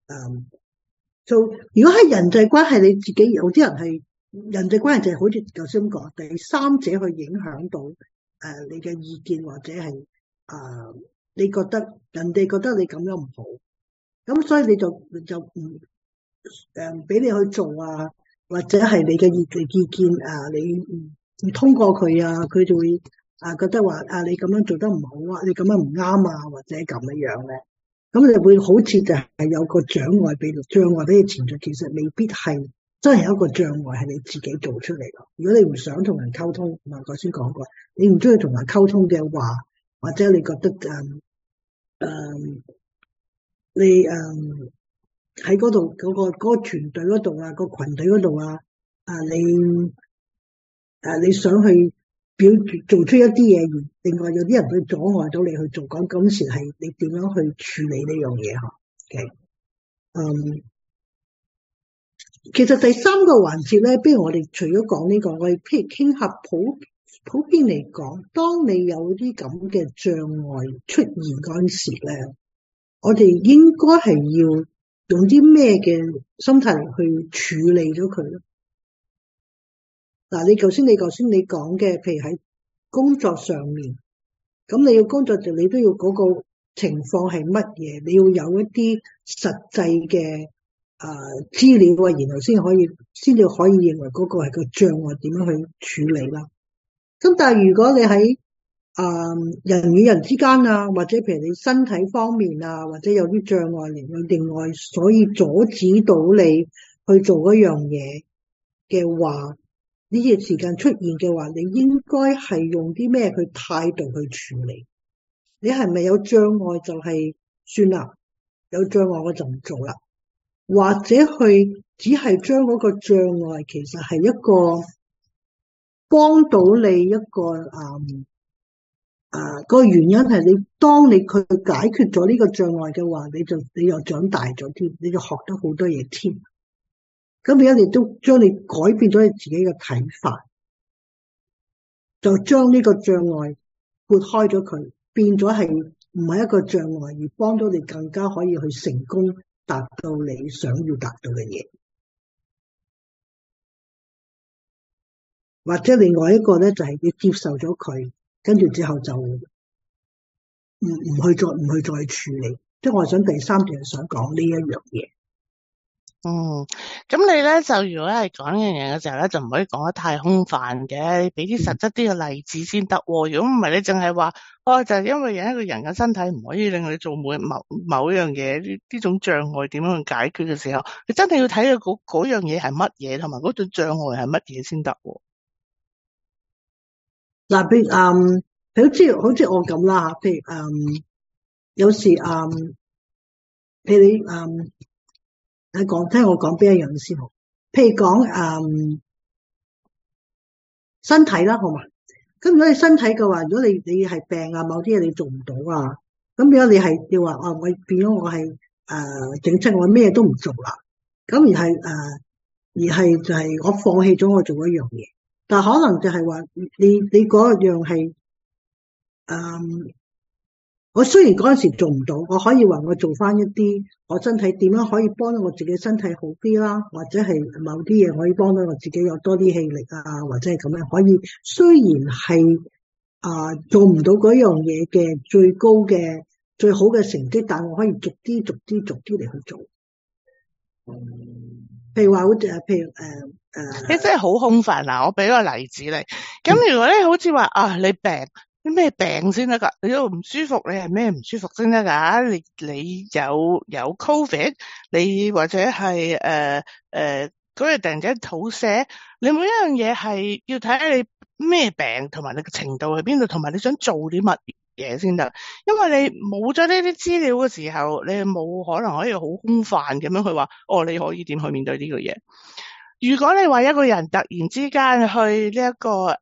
如果係人際關係，你自己有啲人係人際關係就係好似頭先咁講，第三者去影響到你嘅意見，或者係你覺得人哋覺得你咁樣唔好，咁所以你就唔俾你去做啊，或者係你嘅意見你唔通過佢啊，佢就會覺得話你咁樣做得唔好啊，你咁樣唔啱啊，或者咁樣咧。咁你會好似就係有個障礙俾你前進，其實未必係真係有一個障礙係你自己做出嚟咯。如果你唔想同人溝通，我頭先講過，你唔中意同人溝通嘅話，或者你覺得你喺嗰度嗰個團隊嗰度啊，個群隊嗰度你想去做出一啲嘢，而另外有啲人會阻礙到你去做，嗰時係你點樣去處理呢樣嘢？OK，其實第三個環節咧，不如我哋除咗講呢個，我哋譬如傾下普遍嚟講，當你有啲咁嘅障礙出現嗰陣時咧，我哋應該係要用啲咩嘅心態去處理咗佢咧？嗱，你頭先你講嘅，譬如喺工作上面，咁你要工作就你都要嗰個情況係乜嘢？你要有一啲實際嘅資料啊，然後先至可以認為嗰個係個障礙，點樣去處理啦。咁但係如果你喺人與人之間啊，或者譬如你身體方面啊，或者有啲障礙另外所以阻止到你去做嗰樣嘢嘅話，呢段時間出現嘅話，你應該係用啲咩去態度去處理？你係咪有障礙就係算啦，有障礙我就唔做啦，或者去只係將嗰個障礙其實係一個幫到你一個個原因係你當你去解決咗呢個障礙嘅話，你又長大咗添，你就學得好多嘢添。咁而家你都將你改變咗你自己嘅睇法，就將呢個障礙撥開咗佢，變咗係唔係一個障礙，而幫到你更加可以去成功達到你想要達到嘅嘢。或者另外一個咧，就係你接受咗佢，跟住之後就唔去再處理。即係我係想第三段想講呢一樣嘢。 咁你咧就如果係講呢樣嘢嘅時候咧，就唔可以講得太空泛嘅，你俾啲實質啲嘅例子先得。如果唔係，你淨係話就係因為有一個人嘅身體唔可以令你做某樣嘢，呢種障礙點樣去解決嘅時候，你真係要睇佢嗰樣嘢係乜嘢，同埋嗰種障礙係乜嘢先得。 嗱，譬如好似我咁啦，譬如有時譬如你聽我講邊一樣先好。譬如講身體啦，好嘛？咁如果你身體嘅話，如果你係病啊，某啲嘢你做唔到啊，咁如果你係要話我變咗我係整親我咩都唔做啦，咁而係就係我放棄咗我做一樣嘢，但可能就係話你嗰樣係我雖然嗰陣時做唔到，我可以話我做翻一啲我身體點樣可以幫到我自己身體好啲啦，或者係某啲嘢可以幫到我自己有多啲氣力啊，或者係咁樣可以。雖然係做唔到嗰樣嘢嘅最高嘅最好嘅成績，但我可以逐啲嚟去做。譬如話好似譬如你真係好空泛啊！我俾個例子你。咁如果咧好似話你病。咩病先得㗎？你都唔舒服，你係咩唔舒服先得㗎？你有 COVID， 你或者係嗰日突然間肚瀉，你每一樣嘢係要睇下你咩病，同埋你嘅程度喺邊度，同埋你想做啲乜嘢先得。因為你冇咗呢啲資料嘅時候，你冇可能可以好空泛咁樣去話，你可以點去面對呢個嘢。如果你話一個人突然之間去呢一個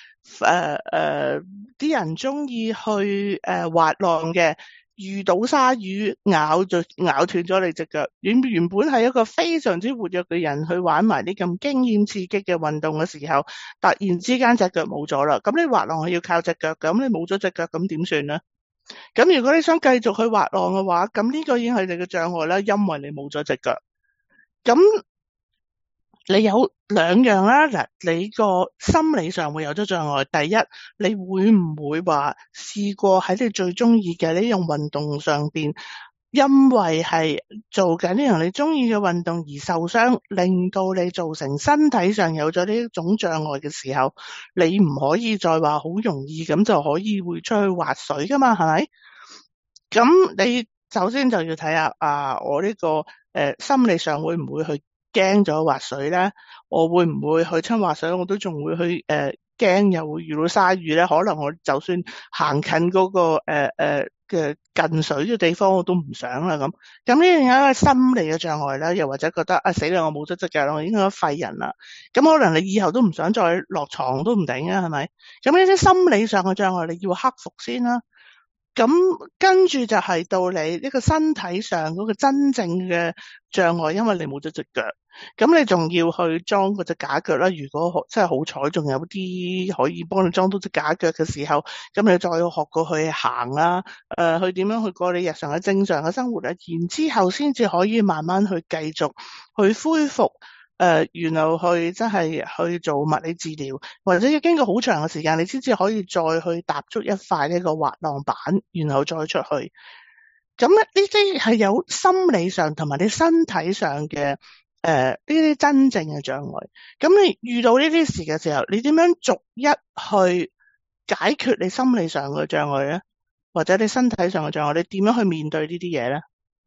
啲人中意去滑浪嘅，遇到鯊魚咬斷咗你隻腳，原本係一個非常之活躍嘅人去玩埋啲咁驚險刺激嘅運動嘅時候，突然之間隻腳冇咗啦。咁你滑浪係要靠隻腳，咁你冇咗隻腳咁點算呢？咁如果你想繼續去滑浪嘅話，咁呢個已經係你嘅障礙啦，因為你冇咗隻腳。咁你有兩樣啦，嗱，你個心理上會有咗障礙。第一，你會唔會話試過喺你最中意嘅呢樣運動上邊，因為係做緊呢樣你中意嘅運動而受傷，令到你造成身體上有咗呢一種障礙嘅時候，你唔可以再話好容易咁就可以會出去滑水噶嘛，係咪？咁你首先就要睇下我呢個心理上會唔會去驚咗滑水咧？我會唔會去親滑水？我都仲會去驚又會遇到鯊魚咧？可能我就算行近嗰個嘅近水嘅地方，我都唔想啦咁。咁呢樣有一個心理嘅障礙啦，又或者覺得死啦，我冇咗隻腳啦，我應該廢人啦。咁可能你以後都唔想再落床都唔定啊，係咪？咁呢啲心理上嘅障礙，你要克服先啦。咁跟住就係到你呢個身體上嗰個真正嘅障礙，因為你冇咗隻腳，咁你仲要去裝嗰隻假腳啦。如果真係好彩，仲有啲可以幫你裝到隻假腳嘅時候，咁你再要學過去行啦，去點樣去過你日常嘅正常嘅生活啦，然之後先至可以慢慢去繼續去恢復。然後去真係去做物理治療，或者要經過好長嘅時間，你先至可以再去踏足一塊呢個滑浪板，然後再出去。咁呢啲係有心理上同埋你身體上嘅呢啲真正嘅障礙。咁你遇到呢啲事嘅時候，你點樣逐一去解決你心理上嘅障礙呢？或者你身體上嘅障礙，你點樣去面對呢啲嘢呢？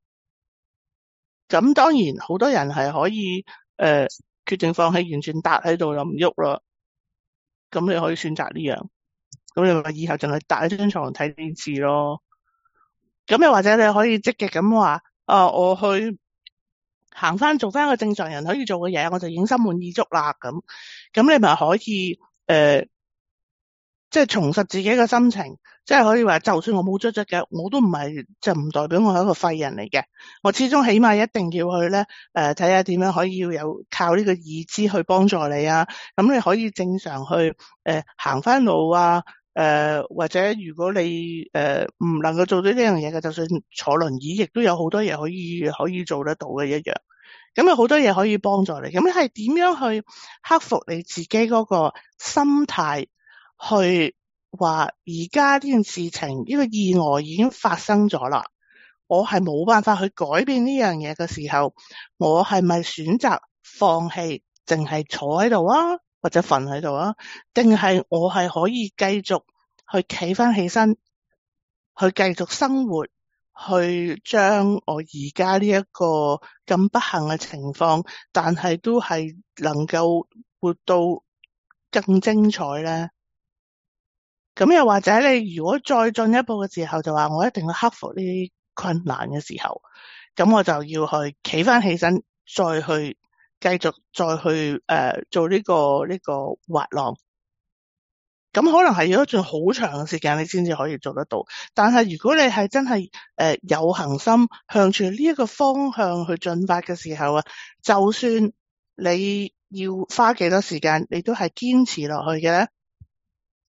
咁當然好多人係可以決定放棄，完全搭喺度就唔喐啦。咁你可以選擇呢樣。咁你話以後淨係搭喺張床睇電視咯。咁又或者你可以積極咁話，我去行翻做翻個正常人可以做嘅嘢，我就已經心滿意足啦。咁你咪可以即係重拾自己嘅心情，即係可以話，就算我冇咗隻腳，我都唔係，就唔代表我係一個廢人嚟嘅。我始終起碼一定要去咧，睇下點樣可以有靠呢個意志去幫助你啊。咁你可以正常去行翻路啊，或者如果你唔能夠做到呢樣嘢嘅，就算坐輪椅，亦都有好多嘢可以做得到嘅一樣。咁有好多嘢可以幫助你。咁你係點樣去克服你自己嗰個心態？去話而家呢件事情，呢個意外已經發生咗啦，我係冇辦法去改變呢樣嘢嘅時候，我係咪選擇放棄，淨係坐喺度啊，或者瞓喺度啊？定係我係可以繼續去企翻起身，去繼續生活，去將我而家呢一個咁不幸嘅情況，但係都係能夠活到更精彩呢？咁又或者你如果再進一步嘅時候，就話我一定要克服呢啲困難嘅時候，咁我就要去企翻起身，再去繼續再去做呢個滑浪。咁可能係要一段好長嘅時間你先至可以做得到。但係如果你係真係有恆心向住呢一個方向去進發嘅時候啊，就算你要花幾多時間，你都係堅持落去嘅咧。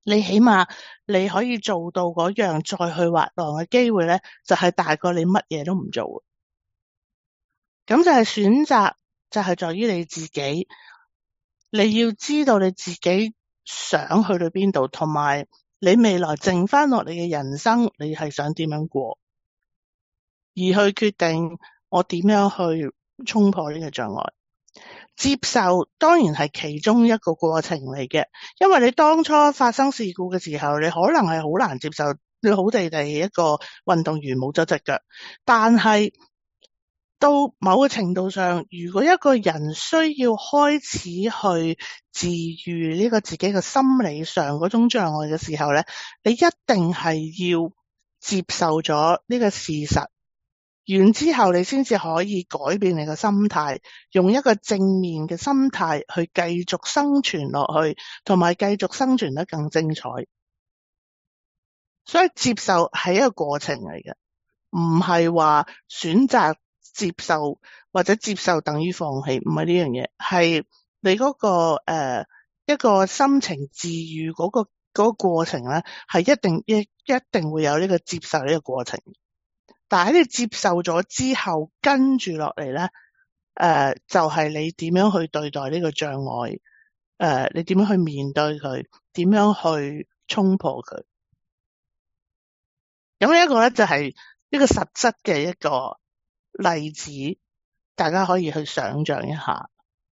你起碼你可以做到嗰樣再去滑浪嘅機會咧，就係大過你乜嘢都唔做。咁就係選擇，就係在於你自己，你要知道你自己想去到邊度，同埋你未來剩翻落嚟嘅人生，你係想點樣過，而去決定我點樣去衝破呢個障礙。接受當然係其中一個過程嚟嘅，因為你當初發生事故嘅時候，你可能係好難接受你好地地一個運動員冇咗隻腳，但係到某個程度上，如果一個人需要開始去治癒呢個自己嘅心理上嗰種障礙嘅時候咧，你一定係要接受咗呢個事實，然之後你先至可以改變你嘅心態，用一個正面嘅心態去繼續生存落去，同埋繼續生存得更精彩。所以接受係一個過程嚟嘅，唔係話選擇接受或者接受等於放棄，唔係呢樣嘢，係你嗰個一個心情治癒嗰個過程咧，係一定會有呢個接受呢個過程。但係喺你接受咗之後，跟住落嚟咧，就係你點樣去對待呢個障礙，你點樣去面對佢，點樣去衝破佢。咁呢一個咧就係呢個實質嘅一個例子，大家可以去想象一下。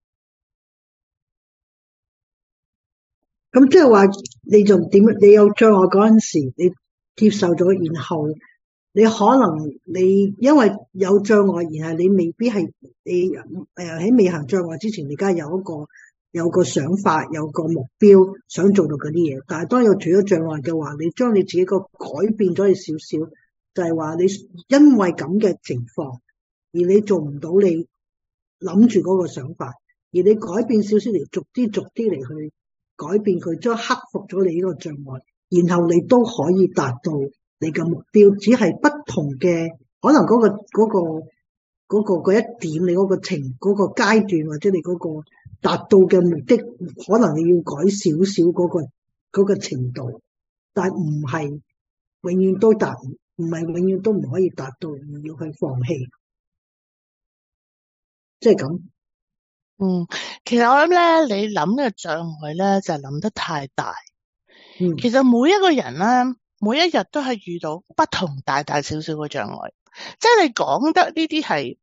咁即係話，你就點？你有障礙嗰陣時，你接受咗，然後你可能你因為有障礙，然後你未必係你喺未行障礙之前，你而家有個想法，有個目標想做到嗰啲嘢。但係當有除咗障礙嘅話，你將你自己個改變咗你少少，就係話你因為咁嘅情況，而你做唔到你諗住嗰個想法，而你改變少少嚟，逐啲嚟去改變佢，將克服咗你呢個障礙，然後你都可以達到你嘅目標，只係不同嘅可能嗰一點，你嗰個階段，或者你嗰個達到嘅目的，可能你要改少少嗰個程度，但係唔係永遠都達，唔係永遠都唔可以達到，而要去放棄，即係咁。 其實我諗咧，你諗呢個障礙咧，就係諗得太大。其實每一個人咧，每一日都係遇到不同大大小小嘅障礙。即係你講得呢啲係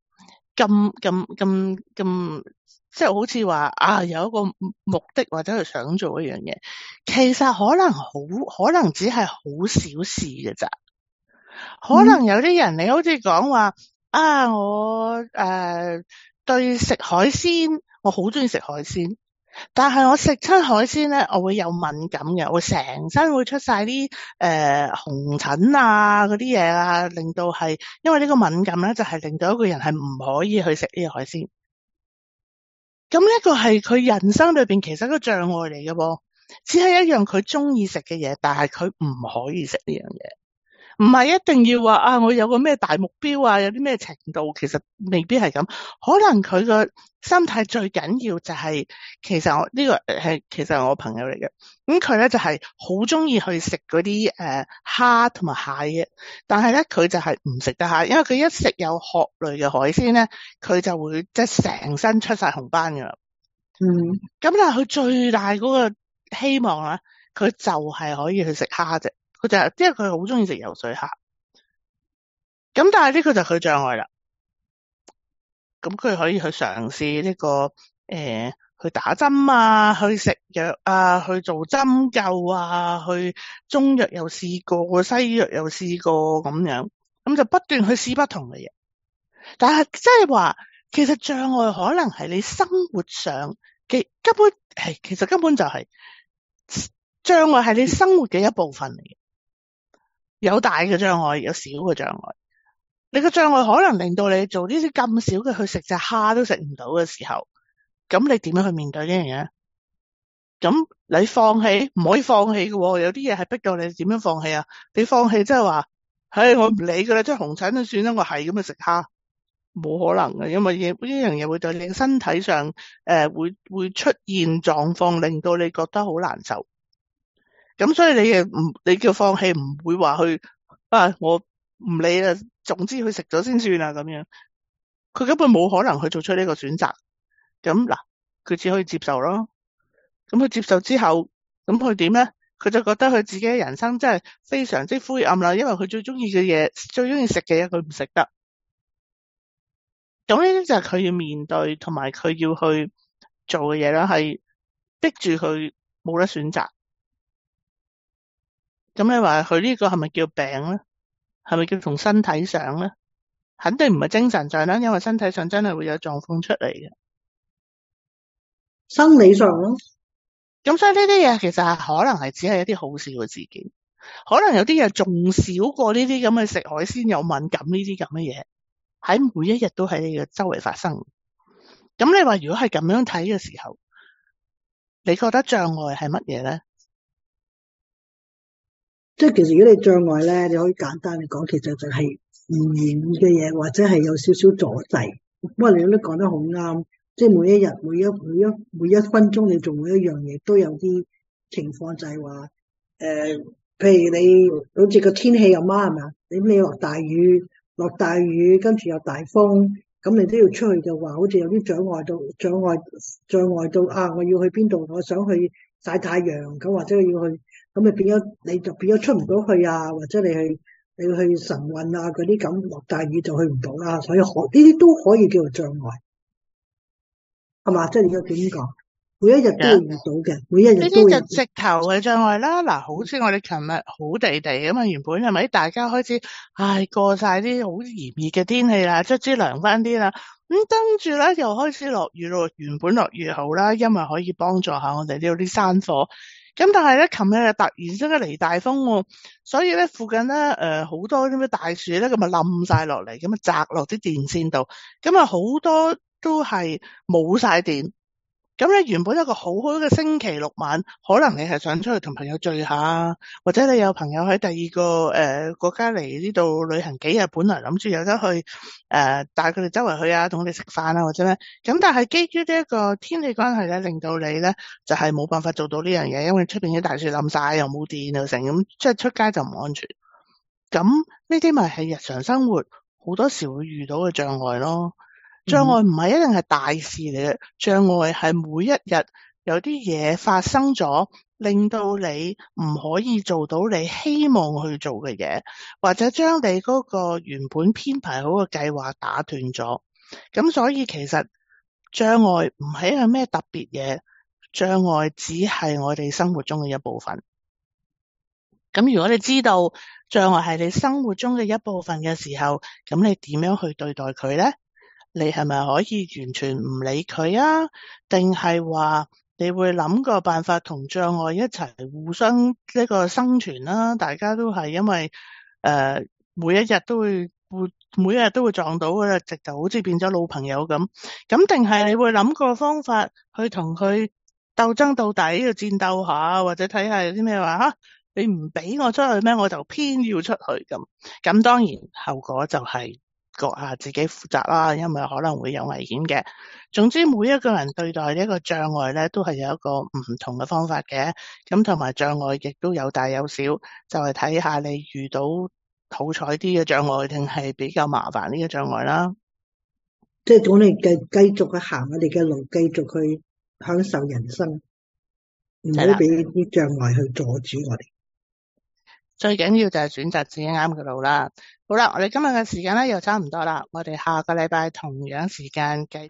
咁，即係好似話有一個目的或者佢想做一樣嘢，其實可能只係好小事嘅咋。可能有啲人你好似講話我對食海鮮，我好中意食海鮮，但係我食親海鮮咧，我會有敏感嘅，我成身會出晒啲紅疹啊嗰啲嘢啊，令到係因為呢個敏感咧，就係令到一個人係唔可以去食呢個海鮮。咁呢個係佢人生裏邊其實一個障礙嚟嘅噃，只係一樣佢中意食嘅嘢，但係佢唔可以食呢樣嘢。唔係一定要話我有個咩大目標啊，有啲咩程度，其實未必係咁。可能佢個心態最緊要就係，其實我呢個其實係我朋友嚟嘅。咁佢咧就係好中意去食嗰啲蝦同埋蟹嘅，但係咧佢就係唔食得蟹，因為佢一食有殼類嘅海鮮咧，佢就會即係成身出晒紅斑噶啦。咁但係佢最大嗰個希望咧，佢就係可以去食蝦啫。佢就係，因為佢好中意食游水蝦，咁但係呢個就係佢障礙啦。咁佢可以去嘗試呢個去打針啊，去食藥啊，去做針灸啊，去中藥又試過，西藥又試過咁樣，咁就不斷去試不同嘅嘢。但係即係話，其實障礙可能係你生活上嘅其實根本就係障礙係你生活嘅一部分嚟嘅。有大嘅障礙，有小嘅障礙。你個障礙可能令到你做呢啲咁少嘅去食隻蝦都食唔到嘅時候，咁你點樣去面對呢樣嘢？咁你放棄唔可以放棄嘅，有啲嘢係逼到你點樣放棄啊？你放棄即係話，我唔理噶啦，即係紅疹就算啦，我係咁去食蝦，冇可能嘅，因為呢樣嘢會對你身體上會出現狀況，令到你覺得好難受。 咁所以你叫放棄，唔會話去我唔理啦，總之佢食咗先算啦咁樣。佢根本冇可能去做出呢個選擇。咁嗱，佢只可以接受咯。咁佢接受之後，咁佢點咧？佢就覺得佢自己嘅人生真係非常之灰暗啦，因為佢最中意嘅嘢、最中意食嘅嘢，佢唔食得。咁呢啲就係佢要面對同埋佢要去做嘅嘢啦，係逼住佢冇得選擇。咁你話佢呢個係咪叫病咧？係咪叫同身體上咧？肯定唔係精神上啦，因為身體上真係會有狀況出嚟嘅， 生理上咯。 咁所以呢啲嘢其實係可能係只係一啲好笑嘅事件，可能有啲嘢仲少過呢啲咁嘅食海鮮有敏感呢啲咁嘅嘢，喺每一日都喺你嘅周圍發生。咁你話如果係咁樣睇嘅時候，你覺得障礙係乜嘢咧？ 即係其實如果你障礙咧，你可以簡單嚟講，其實就係唔願意嘅嘢，或者係有少少阻滯。不過你都講得好啱，即係每一日每一分鐘你做每一樣嘢都有啲情況，就係話譬如你好似個天氣咁啊，係咪啊？你落大雨，跟住有大風，咁你都要出去嘅話，好似有啲障礙到啊！我要去邊度？我想去曬太陽，咁或者要去。咁你就變咗出唔到去啊，或者你要去晨運啊嗰啲，咁落大雨就去唔到啦，所以呢啲都可以叫做障礙，係嘛？即係你要點講？每一日都會遇到嘅，每一日都會。呢啲就直頭嘅障礙啦。嗱，好似我哋琴日好地地咁啊，原本係咪大家開始過晒啲好炎熱嘅天氣啦，卒之涼翻啲啦，咁跟住咧又開始落雨咯。原本落雨好啦，因為可以幫助下我哋呢度啲山火。咁但係咧，琴日又突然之間嚟大風喎，所以咧附近咧好多啲咩大樹咧咁啊冧晒落嚟，咁啊砸落啲電線度，咁啊好多都係冇晒電。咁咧原本一個好好嘅星期六晚，可能你係想出去同朋友聚下，或者你有朋友喺第二個國家嚟呢度旅行幾日，本來諗住有得去帶佢哋周圍去啊，同佢哋食飯啊或者咩，咁但係基於呢一個天氣關係咧，令到你咧就係冇辦法做到呢樣嘢，因為出邊啲大樹冧晒，又冇電又成，咁即係出街就唔安全。咁呢啲咪係日常生活好多時會遇到嘅障礙咯。障礙唔係一定係大事嚟嘅，障礙係每一日有啲嘢發生咗，令到你唔可以做到你希望去做嘅嘢，或者將你嗰個原本編排好嘅計劃打斷咗。咁所以其實障礙唔係一個咩特別嘢，障礙只係我哋生活中嘅一部分。咁如果你知道障礙係你生活中嘅一部分嘅時候，咁你點樣去對待佢呢？你係咪可以完全唔理佢啊？定係話你會諗個辦法同障礙一齊互相呢個生存啦？大家都係因為每一日都會撞到嘅，直頭好似變咗老朋友咁。咁定係你會諗個方法去同佢鬥爭到底，要戰鬥下，或者睇下有啲咩話你唔俾我出去咩？我就偏要出去咁。咁當然後果就係閣下自己負責啦，因為可能會有危險嘅。總之每一個人對待呢個障礙咧，都係有一個唔同嘅方法嘅。咁同埋障礙亦都有大有小，就係睇下你遇到好彩啲嘅障礙，定係比較麻煩呢個障礙啦。 即係我哋繼續去行我哋嘅路，繼續去享受人生，唔好俾啲障礙去阻住我哋。 最緊要就係選擇自己啱嘅路啦。好啦，我哋今日嘅時間咧又差唔多啦，我哋下個禮拜同樣時間繼續。